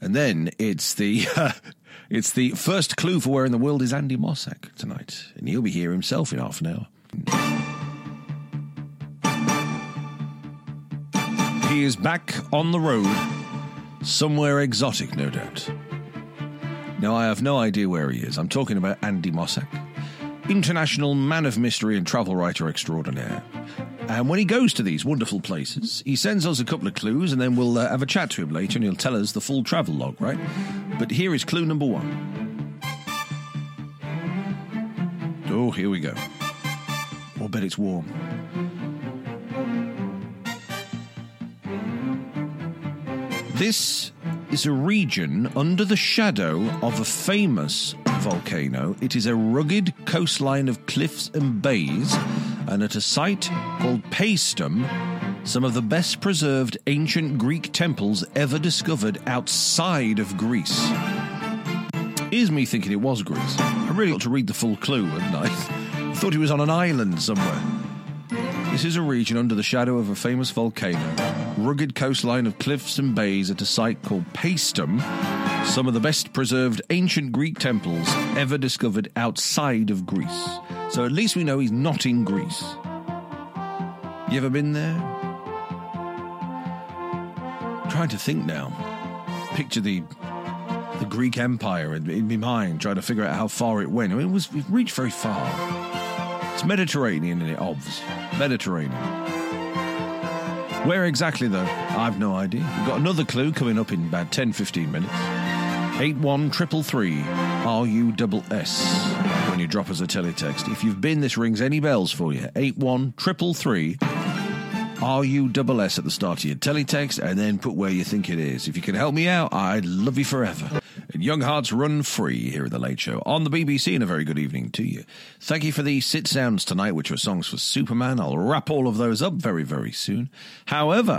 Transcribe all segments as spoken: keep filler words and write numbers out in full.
And then it's the uh, it's the first clue for where in the world is Andy Mossack tonight. And he'll be here himself in half an hour. He is back on the road, somewhere exotic, no doubt. Now, I have no idea where he is. I'm talking about Andy Mossack, international man of mystery and travel writer extraordinaire. And when he goes to these wonderful places, he sends us a couple of clues, and then we'll uh, have a chat to him later, and he'll tell us the full travel log, right? But here is clue number one. Oh, here we go. Oh, I bet it's warm. This is a region under the shadow of a famous volcano. It is a rugged coastline of cliffs and bays, and at a site called Paestum, some of the best preserved ancient Greek temples ever discovered outside of Greece. Here's me thinking it was Greece. I really ought to read the full clue, hadn't I? I thought he was on an island somewhere. This is a region under the shadow of a famous volcano, rugged coastline of cliffs and bays at a site called Paestum, some of the best preserved ancient Greek temples ever discovered outside of Greece. So at least we know he's not in Greece. You ever been there? I'm trying to think now. Picture the the Greek Empire in, in my mind, trying to figure out how far it went. I mean, it was it reached very far. It's Mediterranean, isn't it? Obvs. Mediterranean. Where exactly, though? I've no idea. We've got another clue coming up in about ten, fifteen minutes. eight one three three R U S S when you drop us a teletext. If you've been, this rings any bells for you. eight one three three R U S S at the start of your teletext, and then put where you think it is. If you can help me out, I'd love you forever. And Young Hearts Run Free here at The Late Show on the B B C, and a very good evening to you. Thank you for the sit sounds tonight, which were songs for Superman. I'll wrap all of those up very, very soon. However,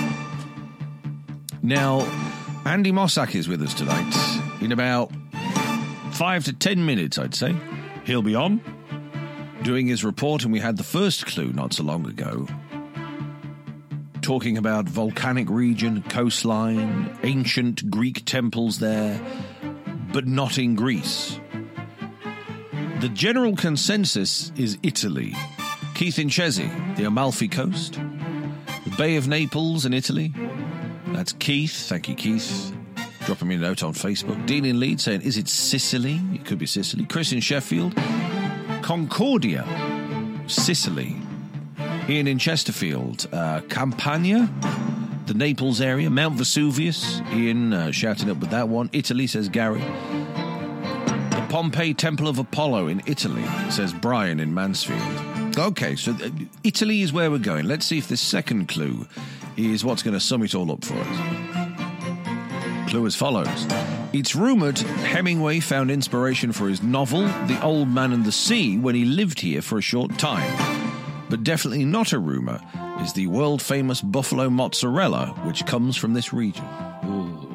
now, Andy Mossack is with us tonight in about five to ten minutes, I'd say. He'll be on doing his report, and we had the first clue not so long ago, talking about volcanic region, coastline, ancient Greek temples there, but not in Greece. The general consensus is Italy. Keith in Chesney, the Amalfi Coast, the Bay of Naples in Italy. That's Keith. Thank you, Keith. Dropping me a note on Facebook. Dean in Leeds saying, is it Sicily? It could be Sicily. Chris in Sheffield. Concordia, Sicily. Ian in Chesterfield. Uh, Campania, the Naples area. Mount Vesuvius. Ian uh, shouting up with that one. Italy, says Gary. The Pompeii Temple of Apollo in Italy, says Brian in Mansfield. Okay, so uh, Italy is where we're going. Let's see if this second clue is what's going to sum it all up for us. Clue as follows. It's rumoured Hemingway found inspiration for his novel, The Old Man and the Sea, when he lived here for a short time. But definitely not a rumour is the world-famous buffalo mozzarella, which comes from this region. Ooh.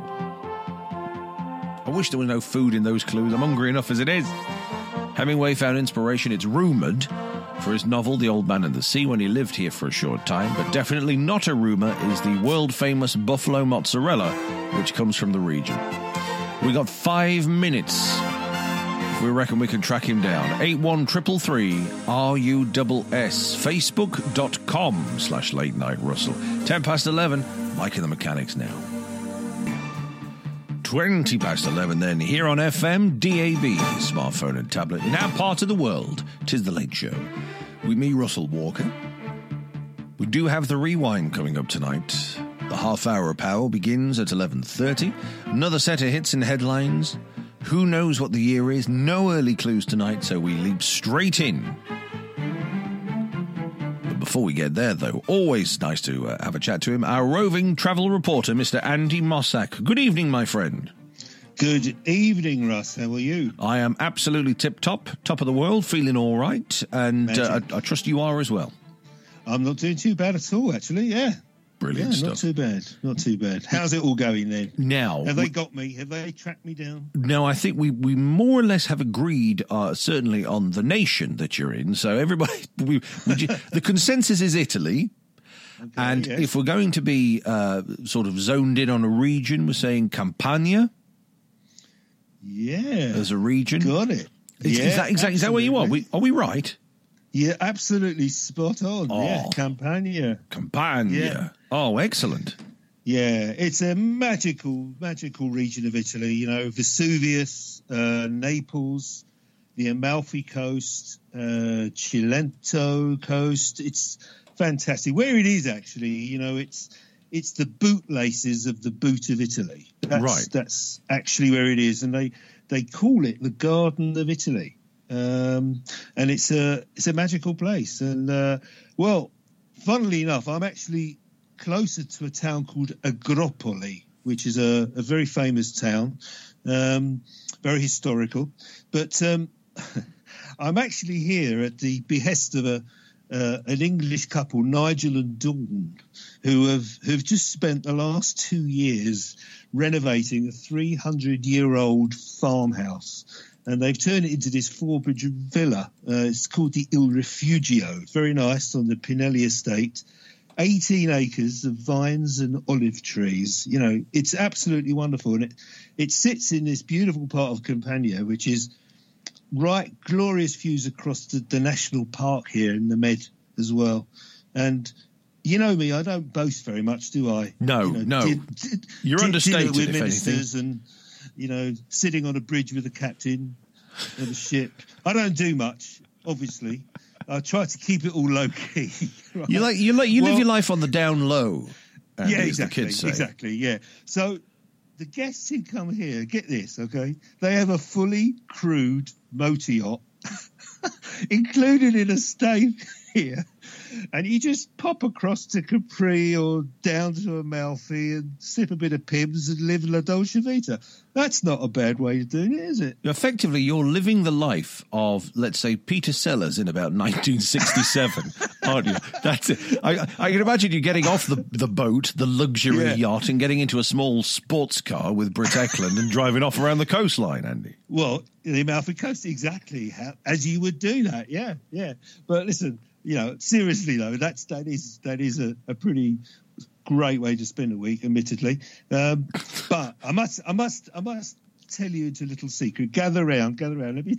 I wish there was no food in those clues. I'm hungry enough as it is. Hemingway found inspiration, it's rumoured, for his novel, The Old Man and the Sea, when he lived here for a short time, but definitely not a rumour is the world-famous buffalo mozzarella, which comes from the region. We got five minutes. We reckon we can track him down. eight one three three R U S S. Facebook.com slash late night Russell. ten past eleven. Mike and the Mechanics now. twenty past eleven then. Here on F M, D A B, smartphone and tablet. In our part of the world, 'tis the Late Show. With me, Russell Walker. We do have the rewind coming up tonight. The half hour of power begins at eleven thirty. Another set of hits and headlines. Who knows what the year is? No early clues tonight, so we leap straight in. But before we get there, though, always nice to uh, have a chat to him. Our roving travel reporter, Mister Andy Mossack. Good evening, my friend. Good evening, Russ. How are you? I am absolutely tip-top, top of the world, feeling all right, and uh, I, I trust you are as well. I'm not doing too bad at all, actually, yeah. Brilliant yeah, stuff. Not too bad, not too bad. How's it all going then? Now, have they got me? Have they tracked me down? No, I think we, we more or less have agreed, uh, certainly on the nation that you're in. So everybody, we, we the consensus is Italy, Okay, and yes. if we're going to be uh, sort of zoned in on a region, we're saying Campania Yeah. as a region. Got it. Is, yeah, is that exactly is that where you are? We, are we right? Yeah, absolutely spot on. Oh. Yeah, Campania. Campania. Yeah. Oh, excellent. Yeah, it's a magical, magical region of Italy. You know, Vesuvius, uh, Naples, the Amalfi Coast, uh, Cilento Coast. It's fantastic. Where it is, actually, you know, it's it's the bootlaces of the boot of Italy. That's, Right. That's actually where it is, and they they call it the Garden of Italy. Um, and it's a it's a magical place. And uh, well, funnily enough, I'm actually closer to a town called Agropoli, which is a, a very famous town, um, very historical. But um, I'm actually here at the behest of a uh, an English couple, Nigel and Dawn, who have who've just spent the last two years renovating a three hundred year old farmhouse. And they've turned it into this four-bedroom villa. Uh, it's called the Il Refugio. Very nice, on the Pinelli estate. eighteen acres of vines and olive trees. You know, it's absolutely wonderful. And it, it sits in this beautiful part of Campania, which is right, glorious views across the, the national park here in the Med as well. And you know me, I don't boast very much, do I? No, you know, no. Di- di- You're di- understated, dinner with if ministers anything. and, you know, sitting on a bridge with the captain of a ship. I don't do much, obviously. I try to keep it all low key. Right? You like you like you live Well- your life on the down low. Andy, yeah, as exactly, The kids say. exactly. Yeah. So the guests who come here, get this, okay? They have a fully crewed motor yacht, included in a stay here, and you just pop across to Capri or down to Amalfi and sip a bit of Pibbs and live La Dolce Vita. That's not a bad way of doing it, is it? Effectively, you're living the life of, let's say, Peter Sellers in about nineteen sixty-seven, aren't you? That's it. I, I can imagine you getting off the, the boat, the luxury Yeah. yacht, and getting into a small sports car with Britt Eklund and driving off around the coastline, Andy. Well, the Amalfi Coast, exactly, how, as you would do that, yeah, yeah. But listen, you know, seriously though, that's that is that is a, a pretty great way to spend a week, admittedly. Um, but I must, I must, I must tell you it's a little secret. Gather round, gather round. Let me,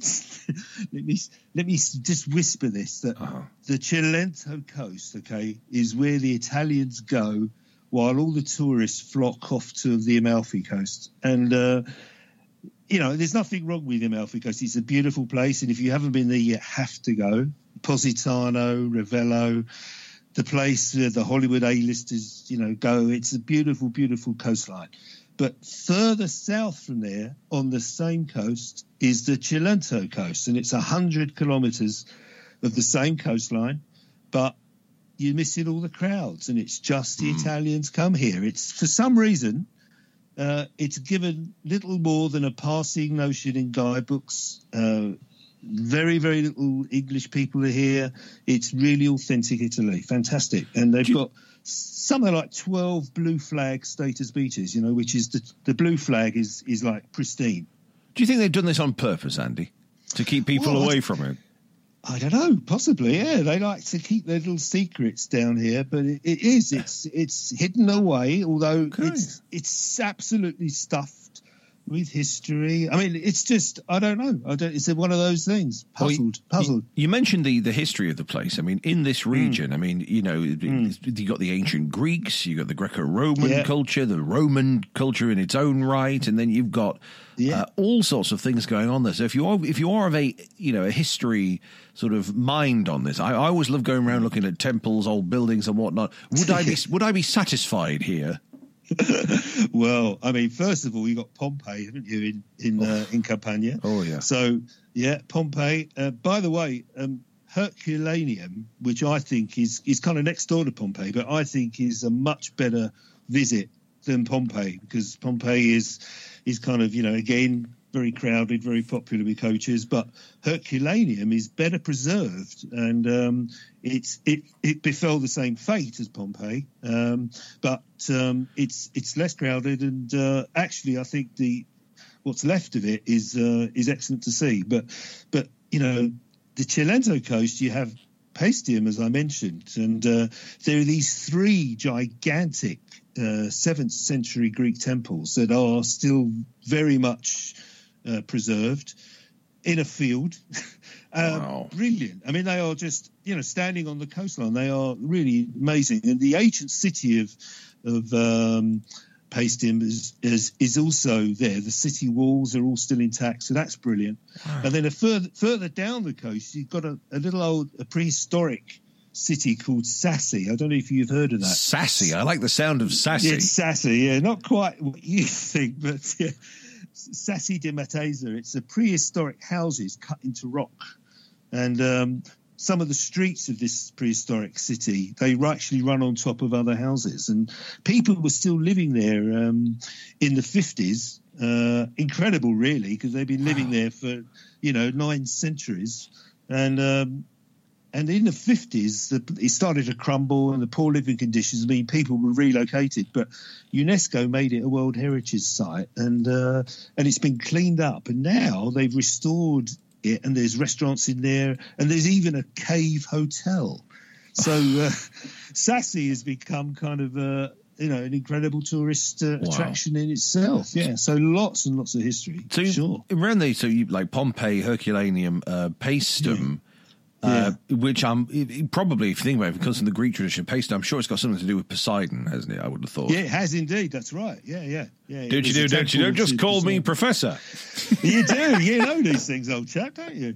let me, let me just whisper this: that Uh-huh. the Cilento coast, okay, is where the Italians go, while all the tourists flock off to the Amalfi Coast, and. Uh, You know, there's nothing wrong with Amalfi Coast. It's a beautiful place, and if you haven't been there, you have to go. Positano, Ravello, the place where the Hollywood A-listers, you know, go. It's a beautiful, beautiful coastline. But further south from there, on the same coast, is the Cilento coast, and it's one hundred kilometres of the same coastline, but you're missing all the crowds, and it's just the Mm. Italians come here. It's, for some reason... Uh, it's given little more than a passing notion in guidebooks. Uh, very, very little English people are here. It's really authentic Italy. Fantastic. And they've Do you- got something like twelve blue flag status beaches, you know, which is the, the blue flag is, is like pristine. Do you think they've done this on purpose, Andy, to keep people Well, away from it? I don't know, possibly, yeah. They like to keep their little secrets down here, but it, it is. It's it's hidden away, although Okay. it's it's absolutely stuffed with history. I mean, it's just, I don't know. I don't. It's one of those things. Well, Puzzled, you- puzzled. You mentioned the, the history of the place. I mean, in this region, I mean, you know, you got the ancient Greeks, you got the Greco-Roman Yeah. culture, the Roman culture in its own right, and then you've got Yeah. uh, all sorts of things going on there. So if you are if you are of a you know a history sort of mind on this, I, I always love going around looking at temples, old buildings, and whatnot. Would I be would I be satisfied here? Well, I mean, first of all, you got Pompeii, haven't you, in in uh, in Campania? Oh, yeah. So yeah, Pompeii. Uh, by the way, um, Herculaneum, which I think is is kind of next door to Pompeii, but I think is a much better visit than Pompeii, because Pompeii is is kind of, you know, again, very crowded, very popular with coaches, but Herculaneum is better preserved, and um, it's it it befell the same fate as Pompeii, um, but um, it's it's less crowded, and uh, actually, I think the what's left of it is uh, is excellent to see. But but you know, the Cilento coast, you have Paestum, as I mentioned, and uh, there are these three gigantic uh, seventh century Greek temples that are still very much uh, preserved in a field. um, Wow. Brilliant. I mean, they are just, you know, standing on the coastline. They are really amazing. And the ancient city of of um, Paestum is, is is also there. The city walls are all still intact, so that's brilliant. Wow. And then a further further down the coast, you've got a, a little old a prehistoric city called Sassi. I don't know if you've heard of that. Sassy. I like the sound of sassy. Yeah, it's Sassi. Yeah, not quite what you think, but yeah. Sassi de Matesa. It's a prehistoric houses cut into rock, and um, some of the streets of this prehistoric city, they actually run on top of other houses, and people were still living there um, in the fifties. Uh, incredible, really, because they've been living wow. there for, you know, nine centuries. And um, and in the fifties, the, it started to crumble, and the poor living conditions, I mean, people were relocated. But UNESCO made it a World Heritage Site, and uh, and it's been cleaned up. And now they've restored it, and there's restaurants in there, and there's even a cave hotel. So uh, Sassi has become kind of a, you know, an incredible tourist uh, wow. attraction in itself. Yeah, so lots and lots of history. So sure. around there, so you like Pompeii, Herculaneum, uh, Paestum. Yeah. Uh, yeah. Which I'm um, probably, if you think about it, because of the Greek tradition, Paestum, I'm sure it's got something to do with Poseidon, hasn't it? I would have thought. Yeah, it has indeed. That's right. Yeah, yeah, yeah. Don't you do? Don't you do? Just call me Professor. You do. You know these things, old chap, don't you?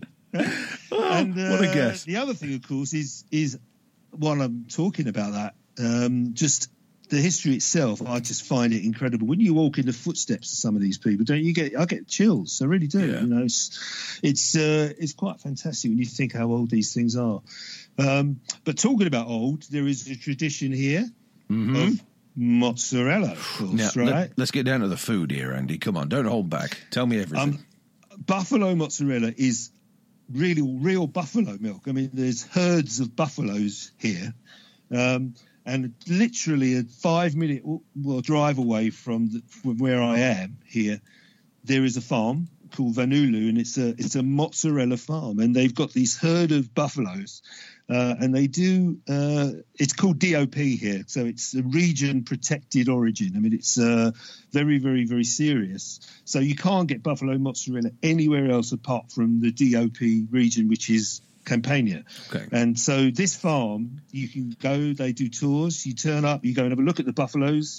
Oh, and uh, what a guess. The other thing, of course, is is while I'm talking about that, um, just the history itself. I just find it incredible. When you walk in the footsteps of some of these people, don't you get? I get chills. I really do. Yeah. You know, it's it's uh, it's quite fantastic when you think how old these things are. Um, but talking about old, there is a tradition here mm-hmm. of mozzarella, of course, now, right? Let, let's get down to the food here, Andy. Come on, don't hold back. Tell me everything. Um, buffalo mozzarella is really real buffalo milk. I mean, there's herds of buffaloes here. Um, And literally a five-minute well, drive away from, the, from where I am here, there is a farm called Vanulu, and it's a it's a mozzarella farm, and they've got these herd of buffaloes, uh, and they do. Uh, it's called D O P here, so it's a region protected origin. I mean, it's uh, very, very, very serious. So you can't get buffalo mozzarella anywhere else apart from the D O P region, which is Campania. Okay. And so this farm, you can go, they do tours, you turn up, you go and have a look at the buffaloes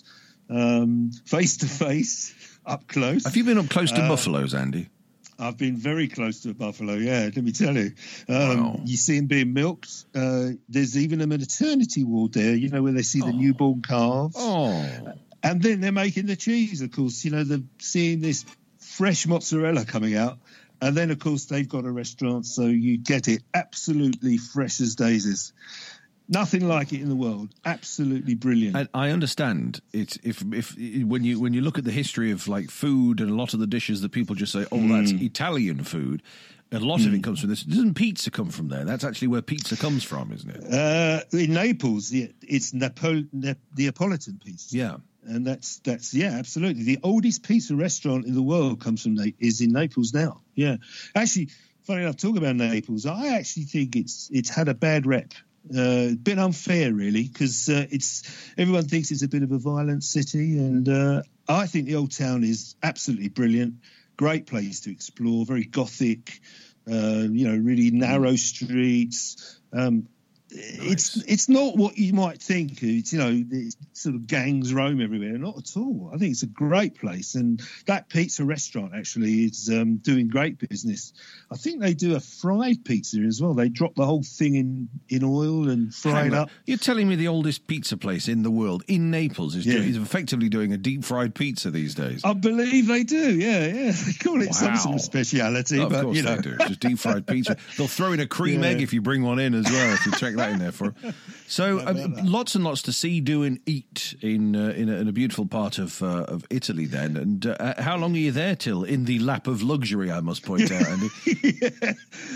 um, face to face, up close. Have you been up close to uh, buffaloes, Andy? I've been very close to a buffalo, yeah, let me tell you. Um, wow. You see them being milked. Uh, there's even a maternity ward there, you know, where they see the oh. newborn calves. Oh. And then they're making the cheese, of course. You know, they're seeing this fresh mozzarella coming out. And then, of course, they've got a restaurant, so you get it absolutely fresh as daisies. Nothing like it in the world. Absolutely brilliant. I, I understand it's if if when you when you look at the history of like food and a lot of the dishes that people just say, oh, mm. that's Italian food. A lot mm. of it comes from this. Doesn't pizza come from there? That's actually where pizza comes from, isn't it? Uh, in Naples, it's Napol- Neapolitan pizza. Yeah. And that's that's yeah, absolutely. The oldest pizza restaurant in the world comes from is in Naples now. Yeah, actually, funny enough, talking about Naples, I actually think it's it's had a bad rep, uh, a bit unfair really, because uh, it's everyone thinks it's a bit of a violent city, and uh, I think the old town is absolutely brilliant, great place to explore, very gothic, uh, you know, really narrow streets. Um, Nice. It's it's not what you might think. It's, you know, it's sort of gangs roam everywhere. Not at all. I think it's a great place, and that pizza restaurant actually is um, doing great business. I think they do a fried pizza as well. They drop the whole thing in, in oil and fry it up. You're telling me the oldest pizza place in the world, in Naples, is, yeah. doing, is effectively doing a deep fried pizza these days? I believe they do. Yeah, yeah. They call it wow. some sort of speciality, oh, but of course you know, they do. It's just deep fried pizza. They'll throw in a cream yeah. egg if you bring one in as well. If you check that in there for. So uh, lots and lots to see, do, and eat in uh, in, a, in a beautiful part of uh, of Italy. Then, and uh, how long are you there till? In the lap of luxury, I must point out, Andy. yeah.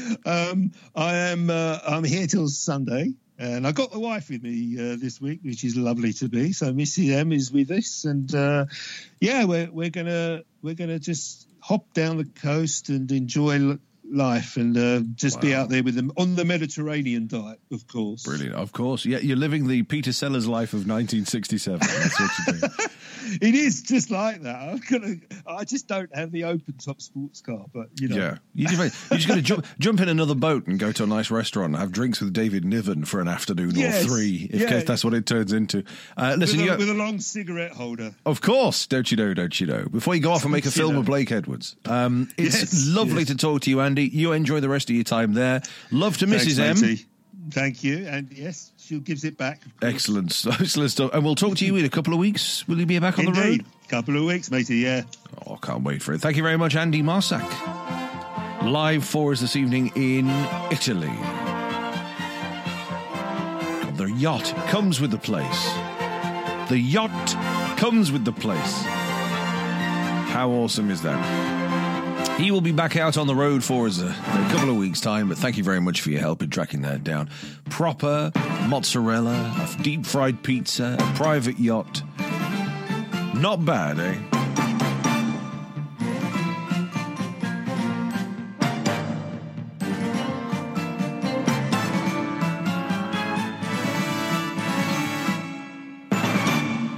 um, I am. Uh, I'm here till Sunday, and I got the wife with me uh, this week, which is lovely to be. So Missy M is with us, and uh, yeah, we're we're gonna we're gonna just hop down the coast and enjoy life and uh, just Wow. be out there with them on the Mediterranean diet, of course. Brilliant, of course. Yeah, you're living the Peter Sellers life of nineteen sixty-seven. That's what you're doing. It is just like that. I'm gonna, I just don't have the open top sports car, but you know. Yeah, you just, you're just going to jump, jump in another boat and go to a nice restaurant and have drinks with David Niven for an afternoon Yes, or three, in yeah. case that's what it turns into. Uh, listen, with, you a, go, with a long cigarette holder. of course, don't you know, don't you know? Before you go off and make a Don't you film know. with Blake Edwards. Um, it's Yes, lovely yes. to talk to you, Andy. You enjoy the rest of your time there. Love to Thanks, Missus M. matey. Thank you. And yes, she gives it back. of course. Excellent, excellent stuff. And we'll talk to you in a couple of weeks. Will you be back on the road? Indeed. Couple of weeks, matey, yeah. Oh, can't wait for it. Thank you very much, Andy Marsack. Live for us this evening in Italy. God, their yacht comes with the place. The yacht comes with the place. How awesome is that? He will be back out on the road for us a, a couple of weeks' time, but thank you very much for your help in tracking that down. Proper mozzarella, a deep-fried pizza, a private yacht. Not bad, eh?